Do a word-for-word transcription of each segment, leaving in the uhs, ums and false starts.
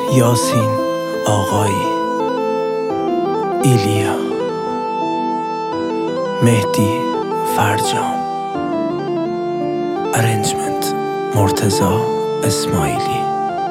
یاسین آقایی، ایلیا، مهدی فرجام، ارنجمنت مرتضی اسماعیلی.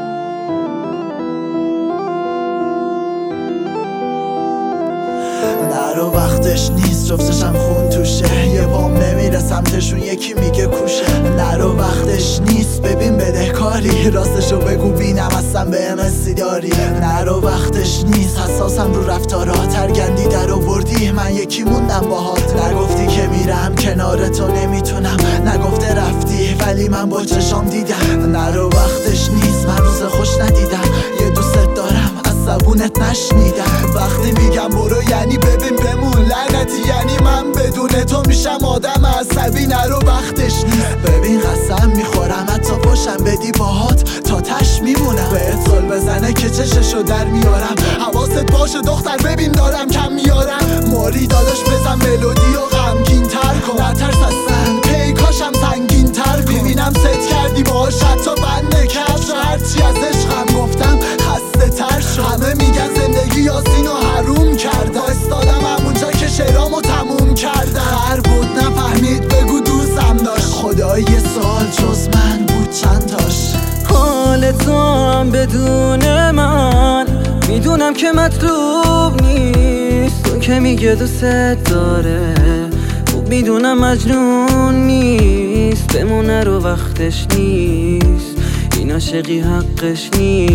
نرو وقتش نیست، جفتشم خون توشه، یه بام نمیره سمتشون یکی میگه کوشه. نرو وقتش نیست، ببین بدهکاری، راستشو بگو بینم اصلا به امسی داری. نرو وقتش نیست، حساسم رو رفتارات، ترگندی در آوردی من یکی موندم باهات. نگفتی که میرم کنار تو نمیتونم، نگفته رفتی ولی من با چشام دیدم. نرو وقتش نیست، من روز خوش ندیدم، یه دوست دارم از زبونت نشنیدم. وقتی میگم برو یعنی ببین بمون، لعنتی یعنی من بدون تو میشم آدم عصبی. نرو وقتش نیست، ببین قسم میخورم حتی پشم بدی باهات تا تش میمونم. بهت زل بزنه که چششو در میارم، حواست باشه دختر ببین دارم کم میارم. موری داداش بزن ملودی و غمگین تر کن، نترس اصلا پیکاشم زنگین تر کن. ببینم ست کردی باهاش حتی بند نکرد، هرچی از عشقم گفتم خسته تر شد. همه میگن زندگی یاسینو حروم کرده، استادم همونجا که شعرامو تموم کرده. هر بود نفهمید بگو دوستم داشت، خدای یه سال جز من بود چند تاش. حال تو هم بدون من میدونم که مطلوب نیست، تو که میگه دوست داره خوب میدونم مجنون نیست. بمونه رو وقتش نیست، این عاشقی حقش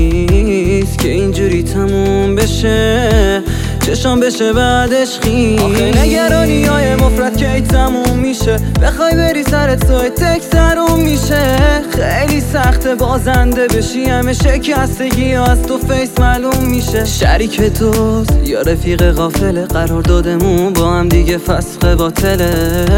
نیست که اینجوری تموم بشه، چشام بشه بعدش خیلی. آخه نگرانی های مفرد که ای تموم میشه، بخوای بری سرت توی تک سروم میشه. خیلی سخته بازنده بشی، همه شکستگی ها از تو فیس معلوم میشه. شریک توست یا رفیق غافله، قرار دادمون با هم دیگه فسخ باطله.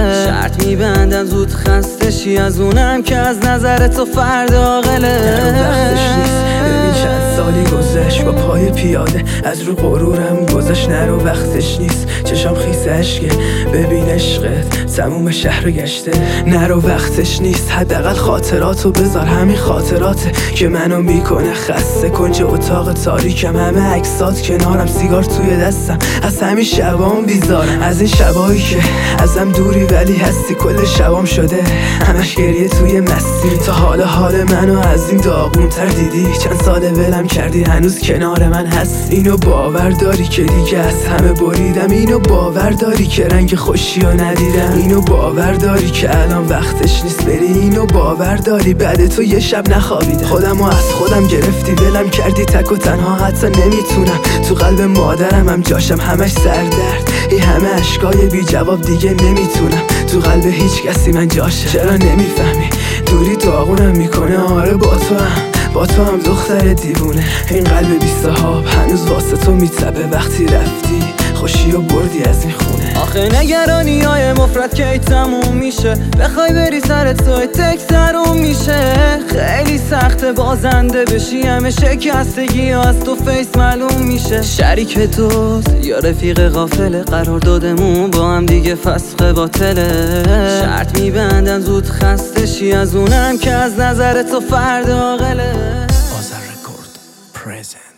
شرط میبندم زود خسته شی از اونم که از نظر تو فرد عاقله. وقتش نیست، ببین چند سالی گذشت با پای پیاده از رو غرورم گذشت. نرو وقتش نیست، چشام خیس عشقه، ببین عشقت تموم شهر گشته. نرو وقتش نیست، حداقل خاطراتو بذار، همین خاطراته که منو میکنه خسته. کنج اتاق تاریکم، همه عکسات کنارم، سیگار توی دستم، از همین شبام بیزارم. از این شبایی که ازم دوری ولی هستی، کل شبام شده همش گریه توی مستی. تا حالا حال منو از این داغونتر دیدی، چند ساله ولم کردی هنوز کنار من هست. اینو باور داری که دیگه از همه بریدم، اینو باور داری که رنگ خوشی رو ندیدم، اینو باور داری که الان وقتش نیست بری، اینو باور داری بعد تو یه شب نخوابیدم. خودمو از خودم گرفتی ولم کردی تک و تنها، حتی نمیتونم تو قلب مادرم هم جاشم، همش سردرد این همه عشقای بی جواب دیگه نمیتونم تو قلب هیچ کسی من جاشم. چرا نمیفهمی دوری داغونم میکنه؟ آره با تو هم با تو هم دختر دیوونه، این قلب بی صاحب هنوز واسه تو میتبه. وقتی رفتی خوشی و بردی از این خونه. آخه نگرانی های مفرد که ای تموم میشه، بخوای بری سرت توی تک سروم میشه. خیلی سخته بازنده بشی، همه شکستگی ها از تو فیس معلوم میشه. شریک توست یا رفیق غافله، قرار دادمون با هم دیگه فسخ باطله. شرط میبندم زود خسته شی از اونم که از نظر تو فرد عاقله. آذر رکورد پرزنت.